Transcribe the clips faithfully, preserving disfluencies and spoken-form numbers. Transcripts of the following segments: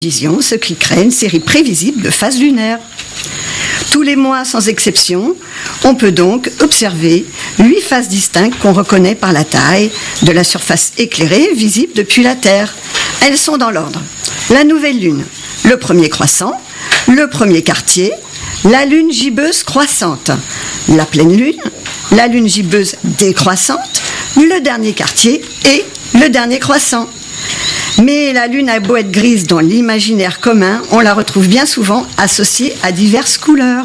Vision, ce qui crée une série prévisible de phases lunaires. Tous les mois, sans exception, on peut donc observer huit phases distinctes qu'on reconnaît par la taille de la surface éclairée visible depuis la Terre. Elles sont dans l'ordre. La nouvelle lune, le premier croissant, le premier quartier, la lune gibbeuse croissante, la pleine lune, la lune gibbeuse décroissante, le dernier quartier et le dernier croissant. Mais la lune a beau être grise dans l'imaginaire commun, on la retrouve bien souvent associée à diverses couleurs.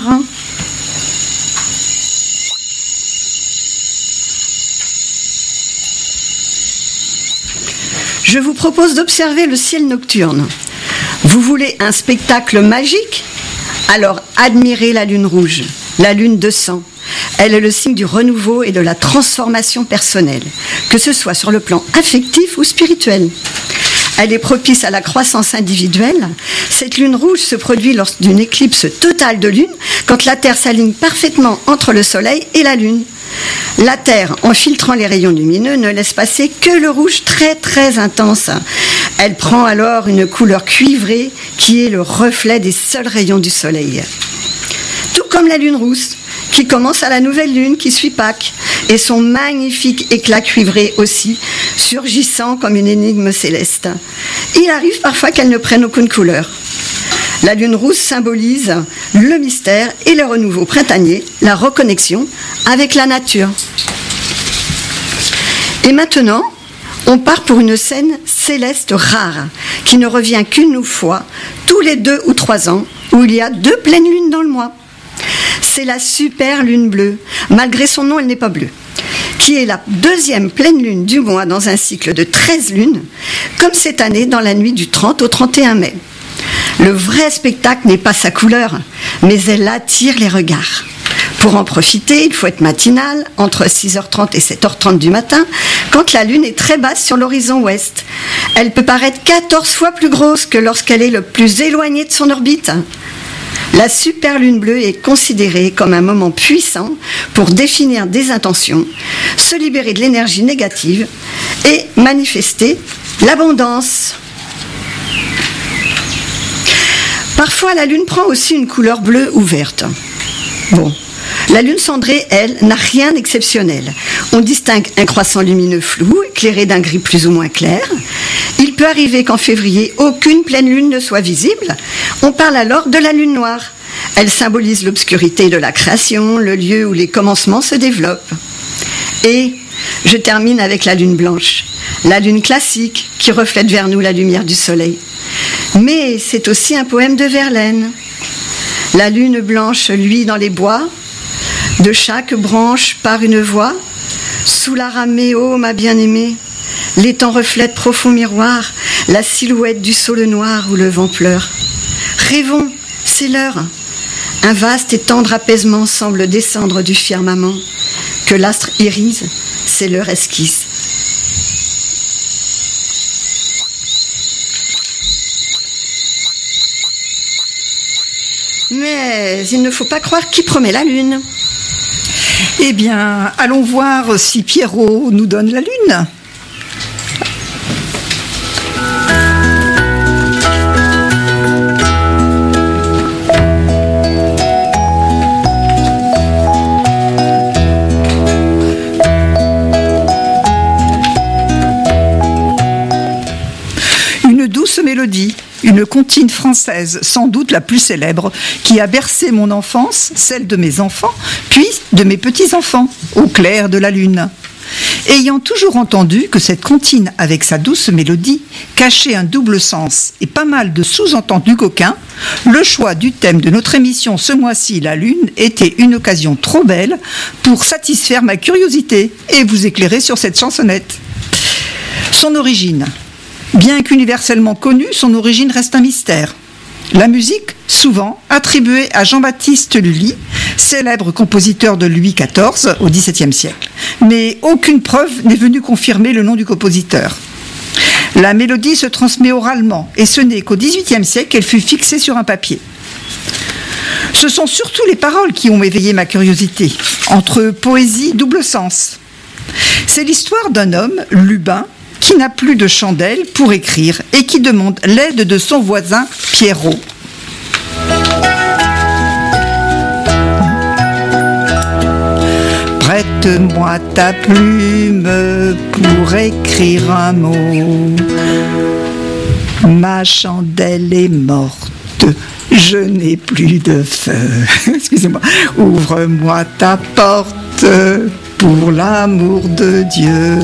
Je vous propose d'observer le ciel nocturne. Vous voulez un spectacle magique ? Alors admirez la lune rouge, la lune de sang. Elle est le signe du renouveau et de la transformation personnelle, que ce soit sur le plan affectif ou spirituel. Elle est propice à la croissance individuelle. Cette lune rouge se produit lors d'une éclipse totale de lune, quand la Terre s'aligne parfaitement entre le Soleil et la Lune. La Terre, en filtrant les rayons lumineux, ne laisse passer que le rouge très très intense. Elle prend alors une couleur cuivrée qui est le reflet des seuls rayons du Soleil. Tout comme la lune rousse, qui commence à la nouvelle lune qui suit Pâques, et son magnifique éclat cuivré aussi, surgissant comme une énigme céleste. Il arrive parfois qu'elle ne prenne aucune couleur. La lune rousse symbolise le mystère et le renouveau printanier, la reconnexion avec la nature. Et maintenant, on part pour une scène céleste rare, qui ne revient qu'une fois, tous les deux ou trois ans, où il y a deux pleines lunes dans le mois. C'est la super lune bleue. Malgré son nom, elle n'est pas bleue. Qui est la deuxième pleine lune du mois dans un cycle de treize lunes, comme cette année dans la nuit du trente au trente et un mai. Le vrai spectacle n'est pas sa couleur, mais elle attire les regards. Pour en profiter, il faut être matinal, entre six heures trente et sept heures trente du matin, quand la lune est très basse sur l'horizon ouest. Elle peut paraître quatorze fois plus grosse que lorsqu'elle est le plus éloignée de son orbite. La super lune bleue est considérée comme un moment puissant pour définir des intentions, se libérer de l'énergie négative et manifester l'abondance. Parfois, la lune prend aussi une couleur bleue ou verte. Bon, la lune cendrée, elle, n'a rien d'exceptionnel. On distingue un croissant lumineux flou, éclairé d'un gris plus ou moins clair. Il peut arriver qu'en février, aucune pleine lune ne soit visible. On parle alors de la lune noire. Elle symbolise l'obscurité de la création, le lieu où les commencements se développent. Et je termine avec la lune blanche, la lune classique qui reflète vers nous la lumière du soleil. Mais c'est aussi un poème de Verlaine. La lune blanche luit dans les bois, de chaque branche part une voix. Sous la ramée, ô ma bien-aimée, l'étang reflète profond miroir, la silhouette du saule noir où le vent pleure. Rêvons, c'est l'heure. Un vaste et tendre apaisement semble descendre du firmament. Que l'astre irise, c'est l'heure esquisse. Mais il ne faut pas croire qui promet la lune. Eh bien, allons voir si Pierrot nous donne la lune. Une douce mélodie, une comptine française, sans doute la plus célèbre, qui a bercé mon enfance, celle de mes enfants, puis de mes petits-enfants, au clair de la lune. Ayant toujours entendu que cette comptine, avec sa douce mélodie, cachait un double sens et pas mal de sous-entendus coquins, le choix du thème de notre émission ce mois-ci, la lune, était une occasion trop belle pour satisfaire ma curiosité et vous éclairer sur cette chansonnette. Son origine. Bien qu'universellement connue, son origine reste un mystère. La musique, souvent attribuée à Jean-Baptiste Lully, célèbre compositeur de Louis quatorze au dix-septième siècle. Mais aucune preuve n'est venue confirmer le nom du compositeur. La mélodie se transmet oralement et ce n'est qu'au dix-huitième siècle qu'elle fut fixée sur un papier. Ce sont surtout les paroles qui ont éveillé ma curiosité, entre poésie double sens. C'est l'histoire d'un homme, Lubin, qui n'a plus de chandelle pour écrire et qui demande l'aide de son voisin Pierrot. Prête-moi ta plume pour écrire un mot. Ma chandelle est morte, je n'ai plus de feu. Excusez-moi. Ouvre-moi ta porte pour l'amour de Dieu.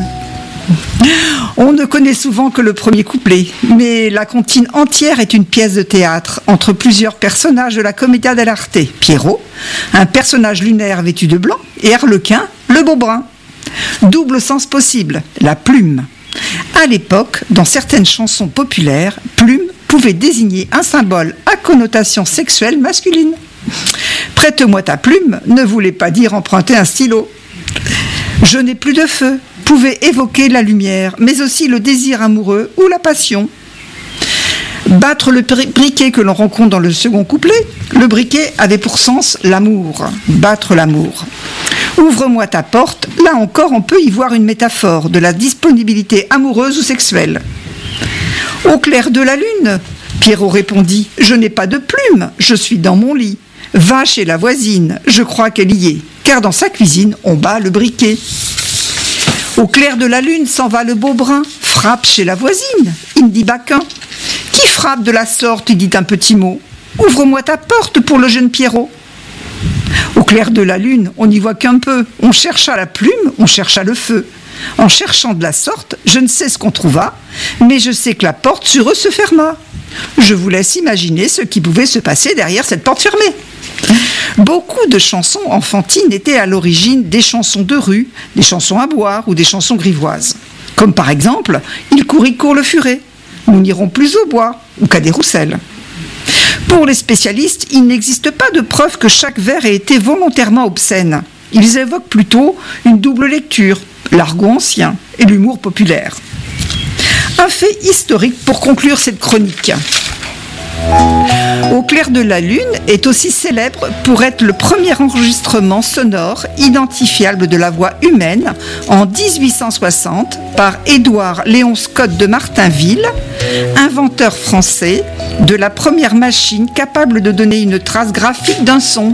On ne connaît souvent que le premier couplet, mais la comptine entière est une pièce de théâtre entre plusieurs personnages de la Commedia dell'arte. Pierrot, un personnage lunaire vêtu de blanc, et Arlequin, le beau brun. Double sens possible, la plume. À l'époque, dans certaines chansons populaires, plume pouvait désigner un symbole à connotation sexuelle masculine. Prête-moi ta plume ne voulait pas dire emprunter un stylo. Je n'ai plus de feu pouvait évoquer la lumière, mais aussi le désir amoureux ou la passion. Battre le briquet que l'on rencontre dans le second couplet, le briquet avait pour sens l'amour, battre l'amour. Ouvre-moi ta porte, là encore on peut y voir une métaphore de la disponibilité amoureuse ou sexuelle. Au clair de la lune, Pierrot répondit, je n'ai pas de plume, je suis dans mon lit. Va chez la voisine, je crois qu'elle y est, car dans sa cuisine on bat le briquet. Au clair de la lune s'en va le beau brun, frappe chez la voisine, il me dit Baquin. Qui frappe de la sorte, il dit un petit mot. Ouvre-moi ta porte pour le jeune Pierrot. Au clair de la lune, on n'y voit qu'un peu. On chercha la plume, on chercha le feu. En cherchant de la sorte, je ne sais ce qu'on trouva, mais je sais que la porte sur eux se ferma. Je vous laisse imaginer ce qui pouvait se passer derrière cette porte fermée. Beaucoup de chansons enfantines étaient à l'origine des chansons de rue, des chansons à boire ou des chansons grivoises. Comme par exemple « Il court, il court le furet », « Nous n'irons plus au bois » ou « Cadet Roussel ». Pour les spécialistes, il n'existe pas de preuve que chaque vers ait été volontairement obscène. Ils évoquent plutôt une double lecture, l'argot ancien et l'humour populaire. Un fait historique pour conclure cette chronique. Au clair de la lune est aussi célèbre pour être le premier enregistrement sonore identifiable de la voix humaine en dix-huit cent soixante par Édouard Léon Scott de Martinville, inventeur français de la première machine capable de donner une trace graphique d'un son.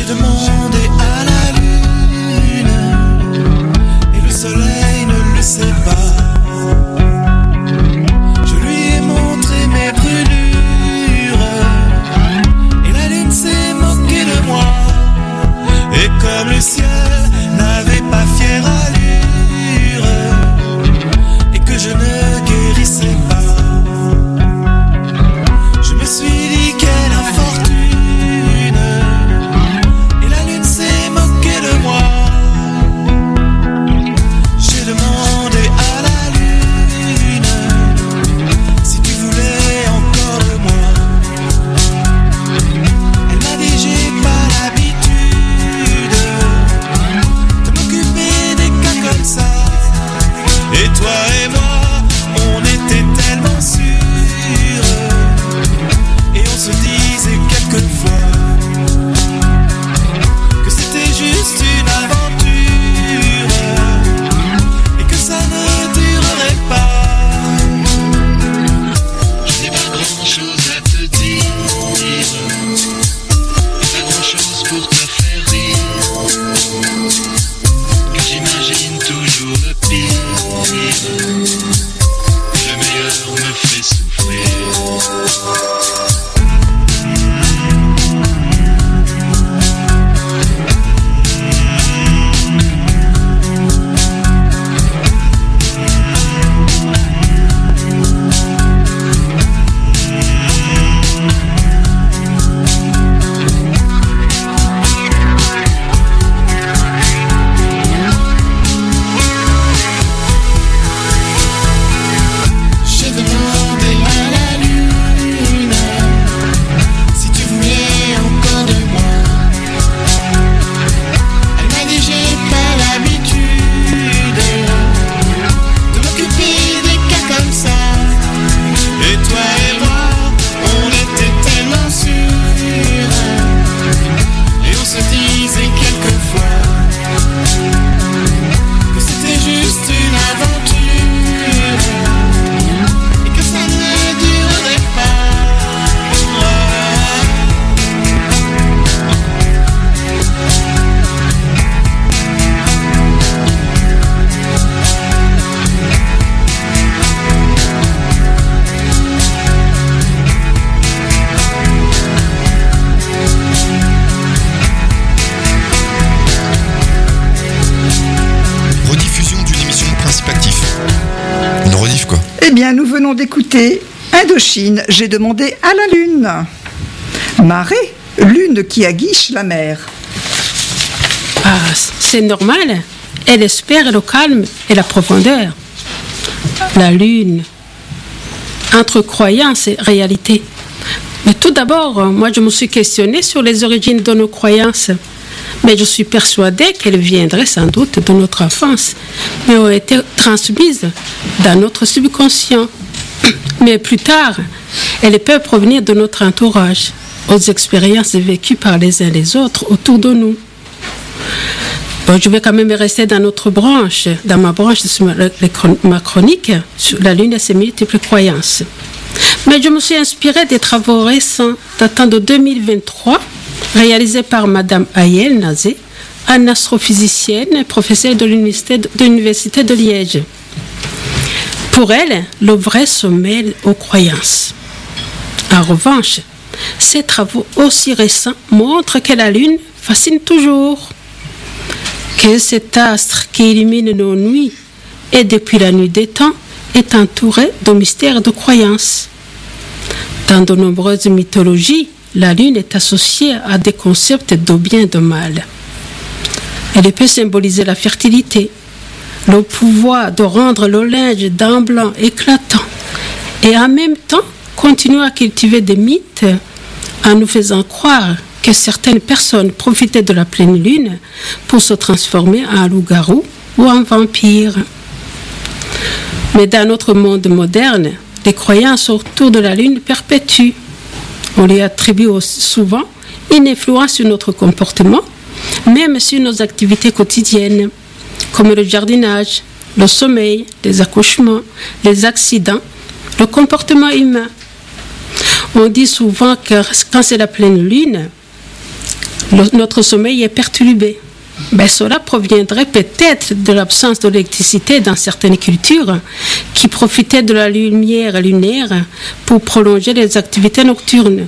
Soleil ne le sait Eh bien, nous venons d'écouter Indochine, j'ai demandé à la lune. Marée, lune qui aguiche la mer. Ah, c'est normal. Elle espère le calme et la profondeur. La lune, entre croyance et réalité. Mais tout d'abord, moi je me suis questionnée sur les origines de nos croyances. Mais je suis persuadée qu'elles viendraient sans doute de notre enfance, mais ont été transmises dans notre subconscient. Mais plus tard, elles peuvent provenir de notre entourage, aux expériences vécues par les uns les autres autour de nous. Bon, je vais quand même rester dans notre branche, dans ma branche, sur ma chronique, sur la lune et ses multiples croyances. Mais je me suis inspirée des travaux récents datant de deux mille vingt-trois, réalisés par Madame Ayel Nazé, une astrophysicienne et professeure de l'université de, de l'université de Liège. Pour elle, le vrai se mêle aux croyances. En revanche, ces travaux aussi récents montrent que la lune fascine toujours, que cet astre qui illumine nos nuits et depuis la nuit des temps est entouré de mystères de croyances. Dans de nombreuses mythologies, la lune est associée à des concepts de bien et de mal. Elle peut symboliser la fertilité, le pouvoir de rendre le linge d'un blanc éclatant et en même temps continuer à cultiver des mythes en nous faisant croire que certaines personnes profitaient de la pleine lune pour se transformer en loup-garou ou en vampire. Mais dans notre monde moderne, les croyances autour de la lune perpétuent. On lui attribue souvent une influence sur notre comportement, même sur nos activités quotidiennes, comme le jardinage, le sommeil, les accouchements, les accidents, le comportement humain. On dit souvent que quand c'est la pleine lune, le, notre sommeil est perturbé. Ben, cela proviendrait peut-être de l'absence d'électricité dans certaines cultures qui profitaient de la lumière lunaire pour prolonger les activités nocturnes.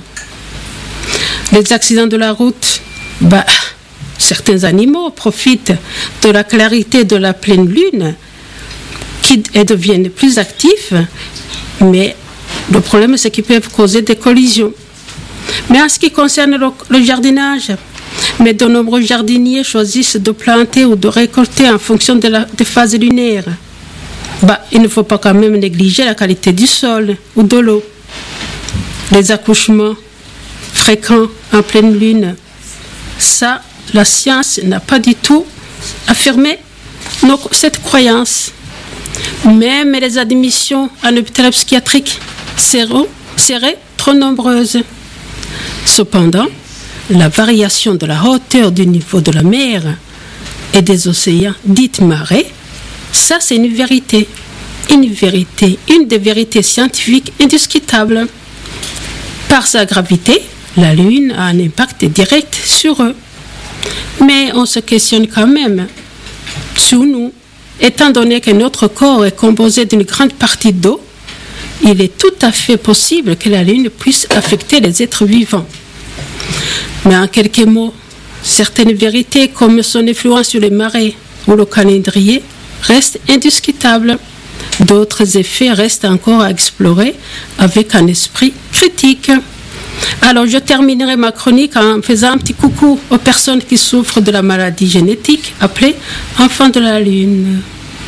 Les accidents de la route, ben, certains animaux profitent de la clarité de la pleine lune qui et deviennent plus actifs, mais le problème c'est qu'ils peuvent causer des collisions. Mais en ce qui concerne le, le jardinage, mais de nombreux jardiniers choisissent de planter ou de récolter en fonction de la, des phases lunaires. Bah, il ne faut pas quand même négliger la qualité du sol ou de l'eau. Les accouchements fréquents en pleine lune, ça, la science n'a pas du tout affirmé nos, cette croyance. Même les admissions en hôpital psychiatrique seraient, seraient trop nombreuses. Cependant, la variation de la hauteur du niveau de la mer et des océans, dite marée, ça c'est une vérité. Une vérité, une des vérités scientifiques indiscutables. Par sa gravité, la Lune a un impact direct sur eux. Mais on se questionne quand même sur nous. Étant donné que notre corps est composé d'une grande partie d'eau, il est tout à fait possible que la Lune puisse affecter les êtres vivants. Mais en quelques mots, certaines vérités comme son influence sur les marées ou le calendrier restent indiscutables. D'autres effets restent encore à explorer avec un esprit critique. Alors je terminerai ma chronique en faisant un petit coucou aux personnes qui souffrent de la maladie génétique appelée enfant de la Lune.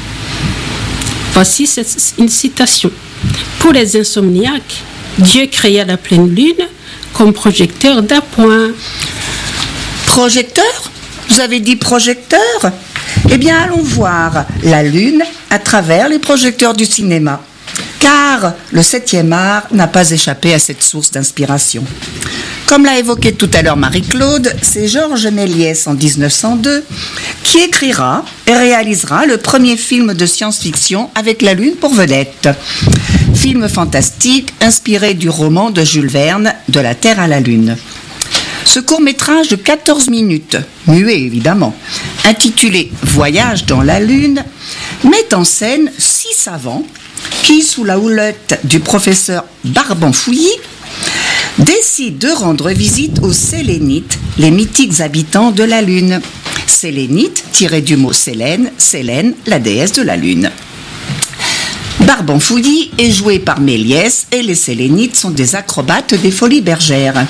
Voici une citation. Pour les insomniaques, Dieu créa la pleine lune comme projecteur d'appoint. Projecteur ? Vous avez dit projecteur ? Eh bien, allons voir la lune à travers les projecteurs du cinéma. Car le septième art n'a pas échappé à cette source d'inspiration. Comme l'a évoqué tout à l'heure Marie-Claude, c'est Georges Méliès en dix-neuf cent deux qui écrira et réalisera le premier film de science-fiction avec la Lune pour vedette. Film fantastique inspiré du roman de Jules Verne, De la Terre à la Lune. Ce court-métrage de quatorze minutes, muet évidemment, intitulé « Voyage dans la Lune », met en scène six savants qui, sous la houlette du professeur Barban-Fouilly, décident de rendre visite aux Sélénites, les mythiques habitants de la Lune. Sélénites, tiré du mot Sélène, Sélène, la déesse de la Lune. Barbanfouilly est joué par Méliès et les Sélénites sont des acrobates des Folies Bergères.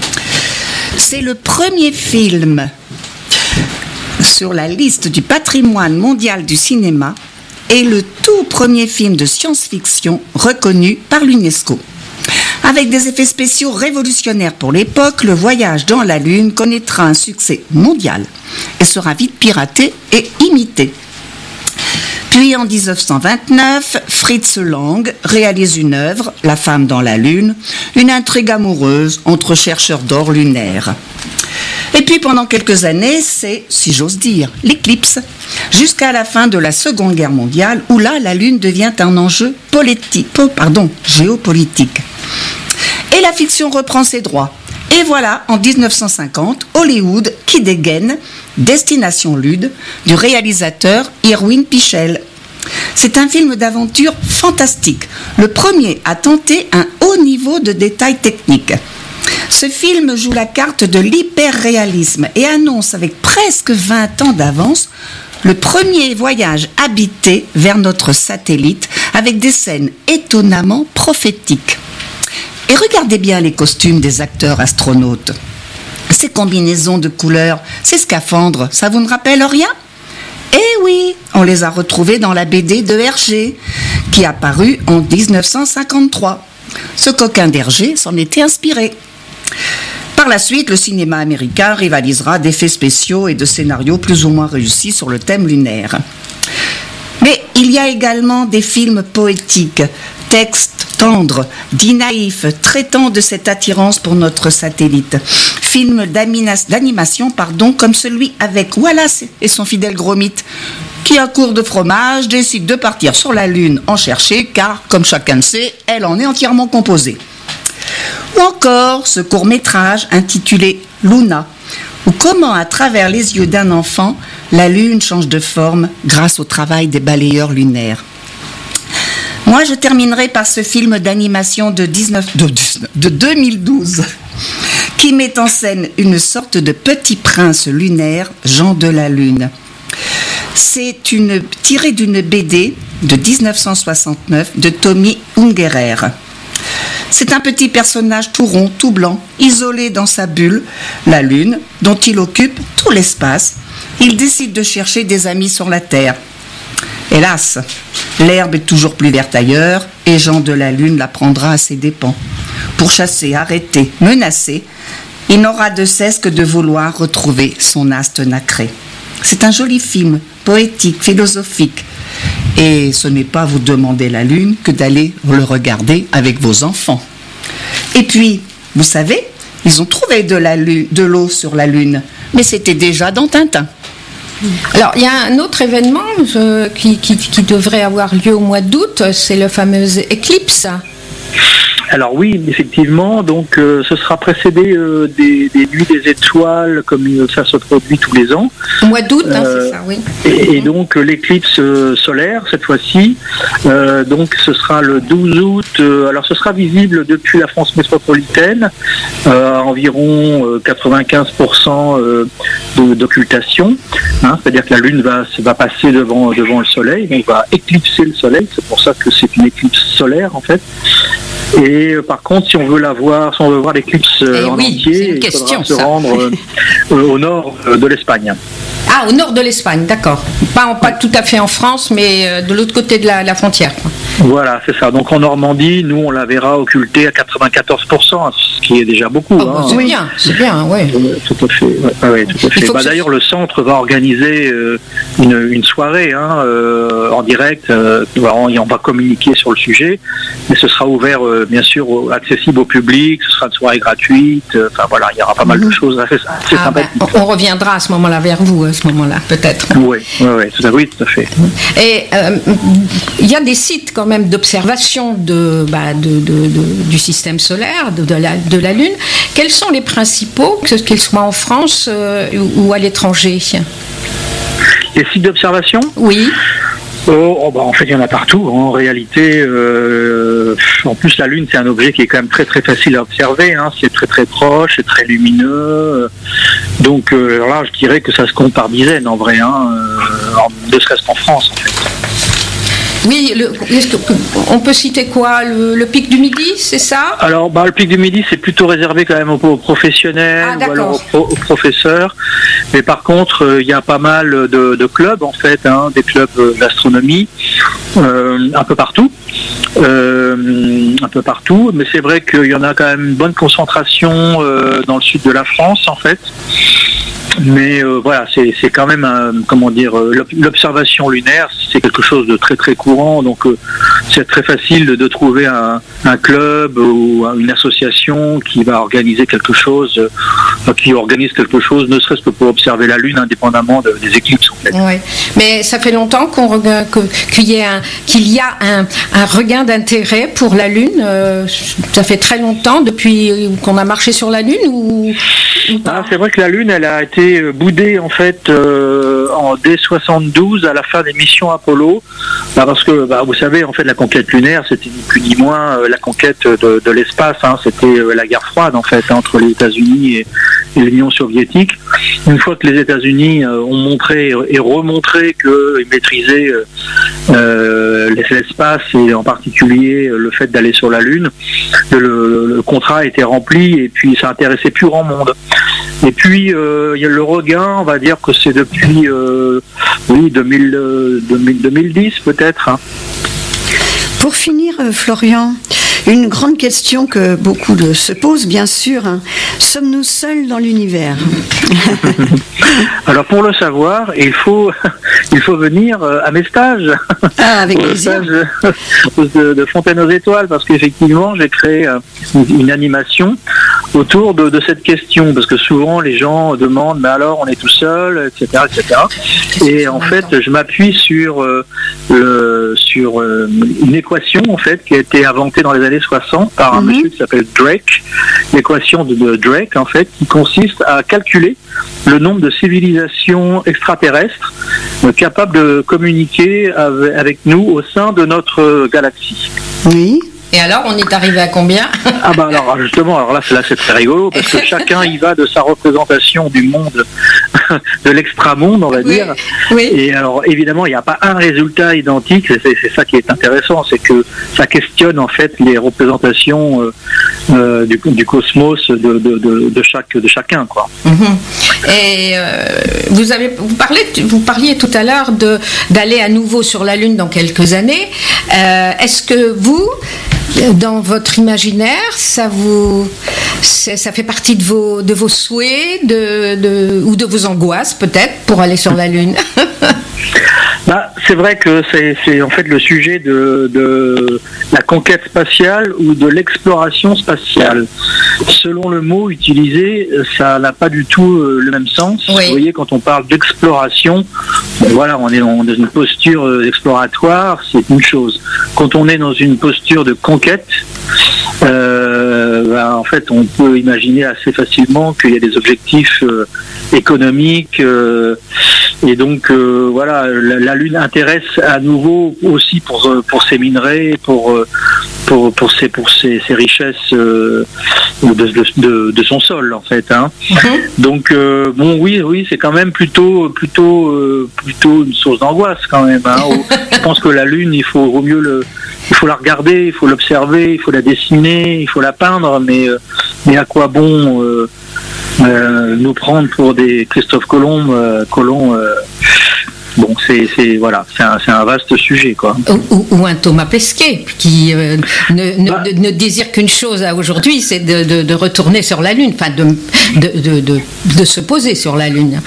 C'est le premier film sur la liste du patrimoine mondial du cinéma et le tout premier film de science-fiction reconnu par l'UNESCO. Avec des effets spéciaux révolutionnaires pour l'époque, le voyage dans la Lune connaîtra un succès mondial et sera vite piraté et imité. Puis en dix-neuf cent vingt-neuf, Fritz Lang réalise une œuvre, La femme dans la Lune, une intrigue amoureuse entre chercheurs d'or lunaire. Et puis pendant quelques années, c'est, si j'ose dire, l'éclipse, jusqu'à la fin de la Seconde Guerre mondiale, où là, la Lune devient un enjeu politique, pardon, géopolitique. Et la fiction reprend ses droits. Et voilà, en dix-neuf cent cinquante, Hollywood qui dégaine Destination Lune du réalisateur Irwin Pichel. C'est un film d'aventure fantastique, le premier à tenter un haut niveau de détails techniques. Ce film joue la carte de l'hyper-réalisme et annonce avec presque vingt ans d'avance le premier voyage habité vers notre satellite avec des scènes étonnamment prophétiques. Et regardez bien les costumes des acteurs astronautes. Ces combinaisons de couleurs, ces scaphandres, ça vous ne rappelle rien ? Eh oui, on les a retrouvés dans la B D de Hergé, qui a paru en dix-neuf cent cinquante-trois. Ce coquin d'Hergé s'en était inspiré. Par la suite, le cinéma américain rivalisera d'effets spéciaux et de scénarios plus ou moins réussis sur le thème lunaire. Mais il y a également des films poétiques, textes tendres, dits naïfs, traitant de cette attirance pour notre satellite. Films d'animation, pardon, comme celui avec Wallace et son fidèle Gromit, qui à court de fromage décide de partir sur la Lune en chercher, car, comme chacun le sait, elle en est entièrement composée. Ou encore ce court-métrage intitulé Luna, ou comment à travers les yeux d'un enfant, la Lune change de forme grâce au travail des balayeurs lunaires. Moi, je terminerai par ce film d'animation de, dix-neuf, de, de deux mille douze qui met en scène une sorte de petit prince lunaire, Jean de la Lune. C'est une, tiré d'une B D de dix-neuf cent soixante-neuf de Tommy Ungerer. C'est un petit personnage tout rond, tout blanc, isolé dans sa bulle, la Lune, dont il occupe tout l'espace. Il décide de chercher des amis sur la Terre. Hélas, l'herbe est toujours plus verte ailleurs et Jean de la Lune la prendra à ses dépens. Pour chasser, arrêter, menacer, il n'aura de cesse que de vouloir retrouver son astre nacré. C'est un joli film, poétique, philosophique. Et ce n'est pas vous demander la Lune que d'aller le regarder avec vos enfants. Et puis, vous savez, ils ont trouvé de, la lune, de l'eau sur la Lune, mais c'était déjà dans Tintin. Alors, il y a un autre événement euh, qui, qui, qui devrait avoir lieu au mois d'août, c'est le fameux éclipse. Alors oui, effectivement, donc euh, ce sera précédé euh, des, des nuits des étoiles, comme ça se produit tous les ans. Au mois d'août, hein, euh, c'est ça, oui. Et, et donc l'éclipse euh, solaire, cette fois-ci, euh, donc ce sera le douze août. Euh, alors ce sera visible depuis la France métropolitaine, euh, à environ euh, quatre-vingt-quinze pour cent euh, de, d'occultation. Hein, c'est-à-dire que la Lune va, va passer devant, devant le Soleil, donc va éclipser le Soleil. C'est pour ça que c'est une éclipse solaire, en fait. Et euh, par contre, si on veut la voir, si on veut voir l'éclipse euh, en oui, entier, il question, faudra se ça. rendre euh, euh, au nord euh, de l'Espagne. Ah, au nord de l'Espagne, d'accord. Pas, pas tout à fait en France, mais euh, de l'autre côté de la, la frontière. Quoi. Voilà, c'est ça. Donc en Normandie, nous, on la verra occultée à quatre-vingt-quatorze pour cent, ce qui est déjà beaucoup. Oh, bah, hein. c'est oui. bien, c'est bien, oui. Euh, tout à fait. Ouais, ouais, tout à fait. Bah, d'ailleurs, le centre va organiser euh, une, une soirée hein, euh, en direct. Euh, on, on va communiquer sur le sujet, mais ce sera ouvert, euh, bien sûr, au, accessible au public. Ce sera une soirée gratuite. Enfin voilà, il y aura pas mal de choses assez, assez ah, sympathiques. Bah, on reviendra à ce moment-là vers vous, à ce moment-là, peut-être. Oui, oui, oui, tout à, oui, tout à fait. Et il euh, y a des sites quand même d'observation de, bah, de, de, de, du système solaire, de, de, la, de la Lune. Quels sont les principaux, qu'ils soient en France euh, ou à l'étranger ? Les sites d'observation ? Oui. Oh, oh bah en fait, il y en a partout. En réalité, euh, en plus, la Lune, c'est un objet qui est quand même très très facile à observer. Hein. C'est très très proche, c'est très lumineux. Donc euh, là, je dirais que ça se compte par dizaines en vrai, hein, euh, ne serait-ce qu'en France, en fait. Oui, le, est-ce que, on peut citer quoi, le, le pic du Midi, c'est ça? Alors, bah, le pic du Midi, c'est plutôt réservé quand même aux, aux professionnels ah, ou alors aux, pro, aux professeurs. Mais par contre, il euh, y a pas mal de, de clubs, en fait, hein, des clubs d'astronomie, euh, un peu partout. Euh, un peu partout. Mais c'est vrai qu'il y en a quand même une bonne concentration euh, dans le sud de la France, en fait. Mais euh, voilà, c'est, c'est quand même, un, comment dire, l'observation lunaire, c'est quelque chose de très très courant, donc euh, c'est très facile de, de trouver un, un club ou une association qui va organiser quelque chose, euh, qui organise quelque chose, ne serait-ce que pour observer la Lune, indépendamment de, des éclipses en fait. Oui, mais ça fait longtemps qu'on regarde, que, qu'il y a, un, qu'il y a un, un regain d'intérêt pour la Lune. Euh, ça fait très longtemps depuis qu'on a marché sur la Lune ou, ou pas? Ah, c'est vrai que la Lune, elle a été boudée en fait euh, en dès soixante-douze à la fin des missions Apollo, bah, parce que bah, vous savez en fait la conquête lunaire c'était ni plus ni moins euh, la conquête de, de l'espace, hein, c'était euh, la guerre froide en fait hein, entre les États-Unis et, et l'Union soviétique. Une fois que les États-Unis euh, ont montré et remontré qu'ils maîtrisaient euh, euh, l'espace et en particulier euh, le fait d'aller sur la Lune, le, le, le contrat a été rempli et puis ça intéressait plus grand monde. Et puis euh, il y a le regain, on va dire que c'est depuis euh, oui deux mille, euh, deux mille, deux mille dix peut-être. Hein. Pour finir, Florian, une grande question que beaucoup de se posent, bien sûr. Hein. Sommes-nous seuls dans l'univers? Alors pour le savoir, il faut il faut venir à mes stages, ah, avec aux stages de, de Fontaine aux Étoiles, parce qu'effectivement j'ai créé une, une animation autour de, de cette question, parce que souvent les gens demandent mais alors on est tout seul, et cetera, et cetera. Et en fait je m'appuie sur euh, le, sur euh, une équation en fait qui a été inventée dans les années soixante par un mm-hmm. monsieur qui s'appelle Drake, l'équation de, de Drake en fait, qui consiste à calculer le nombre de civilisations extraterrestres euh, capables de communiquer avec, avec nous au sein de notre galaxie. Oui. Et alors, on est arrivé à combien? Ah bah alors justement, alors là, là c'est très rigolo parce que chacun y va de sa représentation du monde, de l'extramonde, on va oui, dire. Oui. Et alors évidemment, il n'y a pas un résultat identique. C'est, c'est ça qui est intéressant, c'est que ça questionne en fait les représentations euh, euh, du, du cosmos de, de, de, de chaque de chacun, quoi. Mm-hmm. Et euh, vous avez vous parlez vous parliez tout à l'heure de d'aller à nouveau sur la Lune dans quelques années. Euh, est-ce que vous dans votre imaginaire, ça vous, ça fait partie de vos, de vos souhaits, de, de, ou de vos angoisses peut-être pour aller sur la Lune? Bah, c'est vrai que c'est, c'est en fait le sujet de, de la conquête spatiale ou de l'exploration spatiale. Selon le mot utilisé, ça n'a pas du tout le même sens. Oui. Vous voyez, quand on parle d'exploration, voilà, on est dans une posture exploratoire, c'est une chose. Quand on est dans une posture de conquête, euh, bah, en fait, on peut imaginer assez facilement qu'il y a des objectifs euh, économiques. Euh, Et donc euh, voilà, la, la Lune intéresse à nouveau aussi pour pour ses minerais, pour pour pour ses pour ses, ses richesses euh, de, de de son sol en fait. Hein. Mm-hmm. Donc euh, bon oui oui c'est quand même plutôt plutôt euh, plutôt une source d'angoisse quand même. Hein. Je pense que la Lune il faut vaut mieux le il faut la regarder, il faut l'observer, il faut la dessiner, il faut la peindre, mais euh, mais à quoi bon euh, Euh, nous prendre pour des Christophe Colomb, euh, Colomb euh, bon, c'est, c'est voilà, c'est un, c'est un vaste sujet, quoi. Ou, ou un Thomas Pesquet qui euh, ne, ne, bah, ne désire qu'une chose à aujourd'hui, c'est de, de, de retourner sur la Lune, enfin de, de, de, de, de se poser sur la Lune.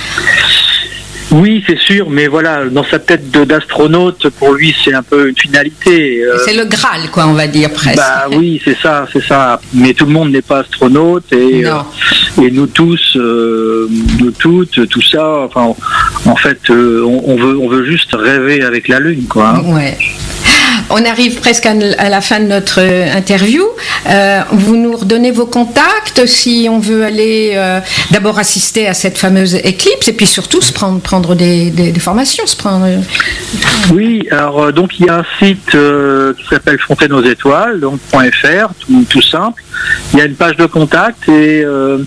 Oui, c'est sûr, mais voilà, dans sa tête de, d'astronaute, pour lui, c'est un peu une finalité. Euh, c'est le Graal, quoi, on va dire presque. Bah oui, c'est ça, c'est ça. Mais tout le monde n'est pas astronaute et euh, et nous tous, euh, nous toutes, tout ça. Enfin, en fait, euh, on, on veut, on veut juste rêver avec la Lune, quoi. Hein. Ouais. On arrive presque à la fin de notre interview. Euh, vous nous redonnez vos contacts si on veut aller euh, d'abord assister à cette fameuse éclipse et puis surtout se prendre, prendre des, des, des formations. Se prendre... Oui, alors euh, donc il y a un site euh, qui s'appelle Fontaine aux Étoiles, donc .fr, tout, tout simple. Il y a une page de contact et euh,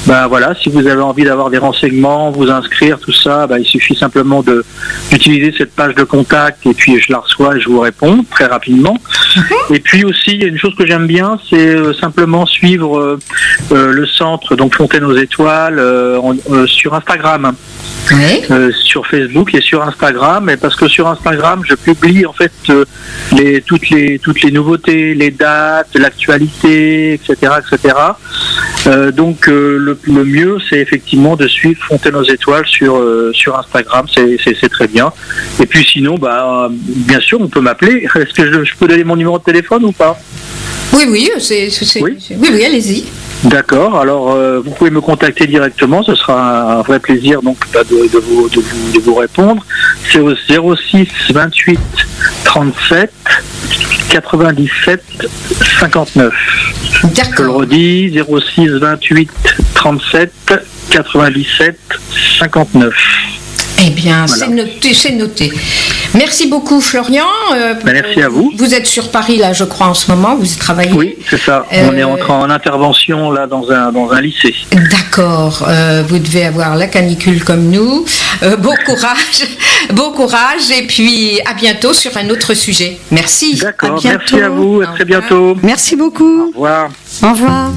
Ben voilà, si vous avez envie d'avoir des renseignements, vous inscrire, tout ça, ben, il suffit simplement de d'utiliser cette page de contact et puis je la reçois et je vous réponds très rapidement. Mm-hmm. Et puis aussi, il y a une chose que j'aime bien, c'est euh, simplement suivre euh, euh, le centre, donc Fontaine aux Étoiles, euh, en, euh, sur Instagram. Oui. Euh, sur Facebook et sur Instagram, et parce que sur Instagram je publie en fait euh, les, toutes les toutes les nouveautés, les dates, l'actualité, et cetera, et cetera. Euh, donc euh, le, le mieux c'est effectivement de suivre Fontaine aux Étoiles sur euh, sur Instagram, c'est, c'est c'est très bien. Et puis sinon, bah bien sûr on peut m'appeler. Est-ce que je, je peux donner mon numéro de téléphone ou pas? Oui, oui, c'est, c'est, oui. c'est, oui, oui, allez-y. D'accord, alors euh, vous pouvez me contacter directement, ce sera un vrai plaisir donc bah, de, de, vous, de, vous, de vous répondre. C'est au zéro six vingt-huit trente-sept quatre-vingt-dix-sept cinquante-neuf. D'accord. Je le redis, zéro six vingt-huit trente-sept quatre-vingt-dix-sept cinquante-neuf. Eh bien, Voilà. c'est noté, c'est noté. Merci beaucoup, Florian. Euh, Ben, merci à vous. Vous êtes sur Paris, là, je crois, en ce moment. Vous y travaillez. Oui, c'est ça. Euh, On est entré en intervention là dans un dans un lycée. D'accord. Euh, vous devez avoir la canicule comme nous. Euh, bon courage, bon courage, et puis à bientôt sur un autre sujet. Merci. D'accord. À bientôt. Merci à vous. À très bientôt. Merci beaucoup. Au revoir. Au revoir.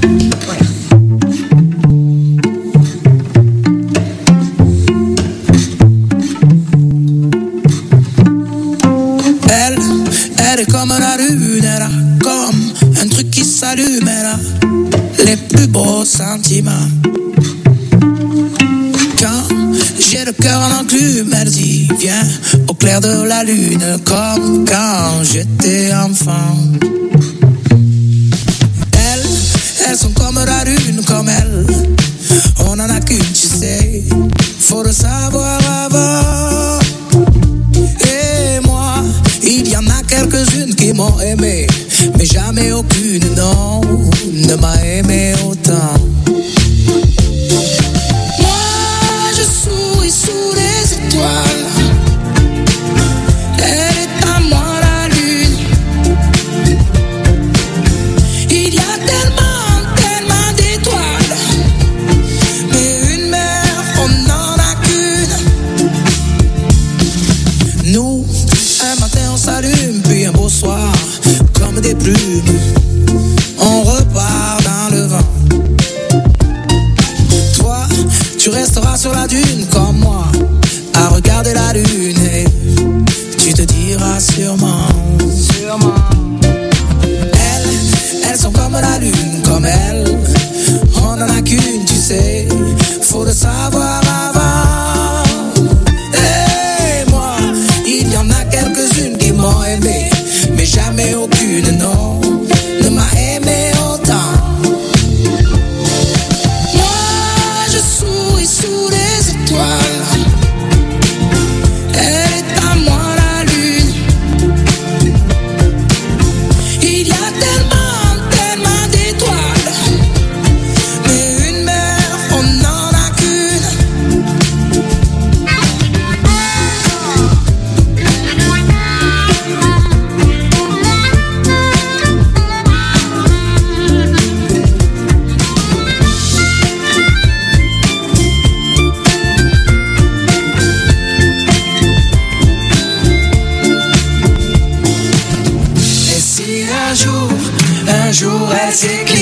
Elle, elle est comme la lune, elle a comme un truc qui s'allume, elle a les plus beaux sentiments. Quand j'ai le cœur en enclume, elle dit viens au clair de la lune, comme quand j'étais enfant. Elles, elles sont comme la lune, comme elle, on en a qu'une, tu sais, faut le savoir avant. Et moi, il y en a quelques-unes qui m'ont aimé, mais jamais aucune, non, ne m'a aimé autant. Moi, je souris sous les étoiles, elle est à moi la lune. Il y a tellement, tellement d'étoiles, mais une mère, on n'en a qu'une. Nous, un matin on s'allume, puis un beau soir, comme des plumes, on repart dans le vent. Toi, tu resteras sur la dune comme moi, à regarder la lune, et tu te diras sûrement, sûrement. Elles, elles sont comme la lune, comme elle, on en a qu'une, tu sais, faut le savoir avant. Et moi, il y en a quelques-unes qui m'ont aimé, mais jamais aucune, non, ne m'a aimé autant. Moi, je souris sous les étoiles, elle est à moi la lune. Il y a tellement, tellement d'étoiles, mais une mère, on n'en a qu'une. Et si un jour, un jour elle s'éclate,